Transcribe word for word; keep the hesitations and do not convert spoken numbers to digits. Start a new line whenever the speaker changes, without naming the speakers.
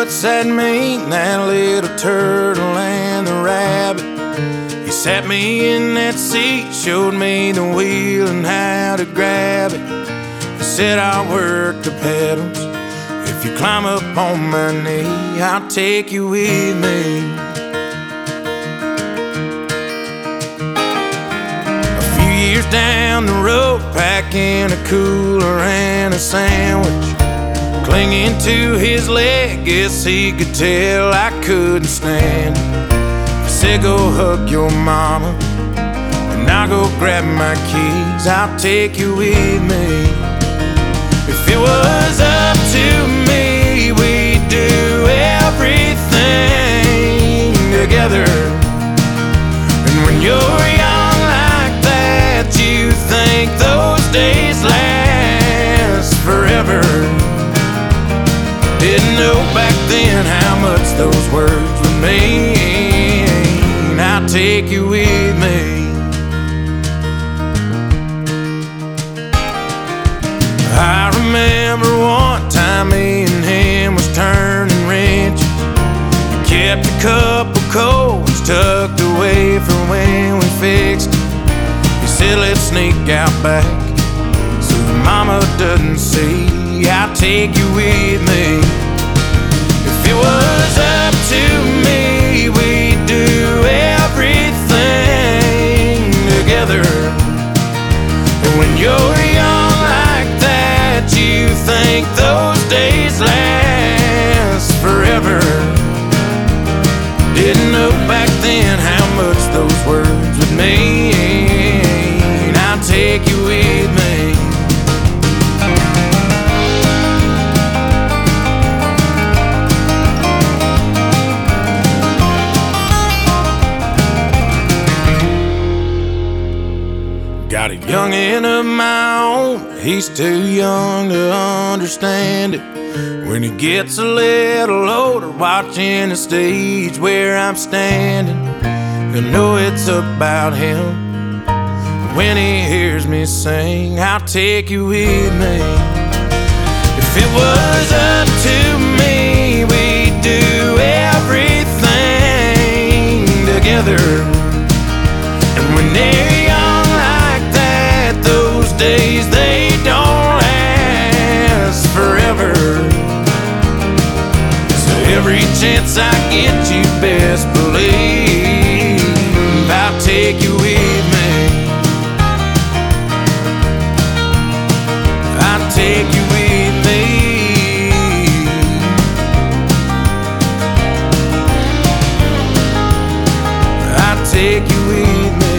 what's that mean, that little turtle and the rabbit? He sat me in that seat, showed me the wheel and how to grab it. He said, I'll work the pedals. If you climb up on my knee, I'll take you with me. A few years down the road, packing a cooler and a sandwich, clinging to his leg, guess he could tell I couldn't stand it. He said, go hug your mama, and I'll go grab my keys, I'll take you with me. If it was up to me, we'd do everything together. And when you're young like that, you think those days last forever. Didn't know back then how much those words would mean. I'll take you with me. I remember one time me and him was turning wrenches. He kept a couple coals tucked away for when we fixed it. He said, let's sneak out back so the mama doesn't see. I'll take you with me. If it was up to me, we'd do everything together. And when you're young like that, you think those days last forever. Didn't know back then how much those words would mean. I'll take you with me. Got a youngin' of my own, he's too young to understand it. When he gets a little older, watching the stage where I'm standing, he'll know it's about him. When he hears me sing, I'll take you with me. If it was up to me, we'd do everything together. And when they're young like that, those days, they don't last forever. So every chance I get, you best believe I'll take you with me. I'll take you with me. I'll take you with me.